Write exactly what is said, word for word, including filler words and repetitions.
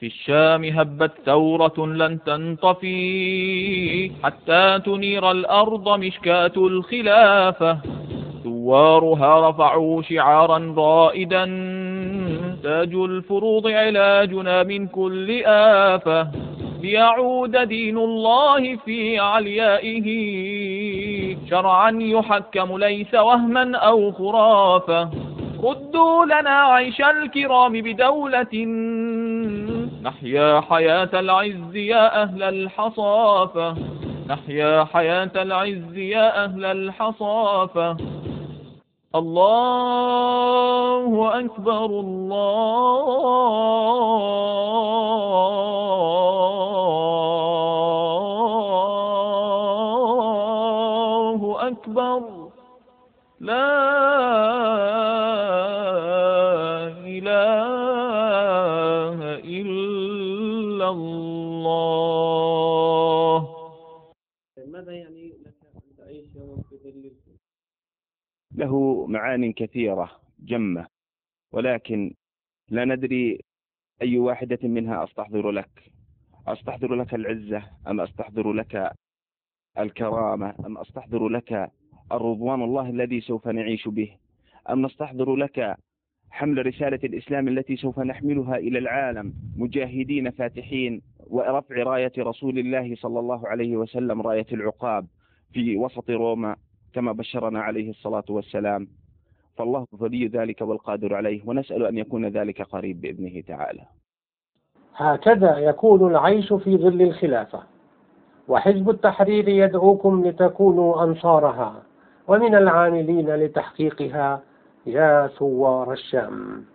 في الشام هبت ثورة لن تنطفي حتى تنير الأرض مشكاة الخلافة. ثوارها رفعوا شعارا رائدا تاج الفروض علاجنا من كل آفة. ليعود دين الله في عليائه شرعا يحكم ليس وهما أو خرافة. ردوا لنا عيش الكرام بدولة نحيا حياة العز يا أهل الحصافة. نحيا حياة العز يا أهل الحصافة. الله أكبر الله أكبر. لا إله إلا الله. ماذا يعني لك أن تعيش يوم في ظل؟ له معان كثيرة جمة، ولكن لا ندري أي واحدة منها أستحضر لك. أستحضر لك العزة أم أستحضر لك الكرامة أم أستحضر لك الرضوان الله الذي سوف نعيش به، أم نستحضر لك حمل رسالة الإسلام التي سوف نحملها إلى العالم مجاهدين فاتحين ورفع راية رسول الله صلى الله عليه وسلم راية العقاب في وسط روما كما بشرنا عليه الصلاة والسلام. فالله ولي ذلك والقادر عليه، ونسأل أن يكون ذلك قريب بإذنه تعالى. هكذا يكون العيش في ظل الخلافة، وحزب التحرير يدعوكم لتكونوا أنصارها ومن العاملين لتحقيقها يا ثوار الشام.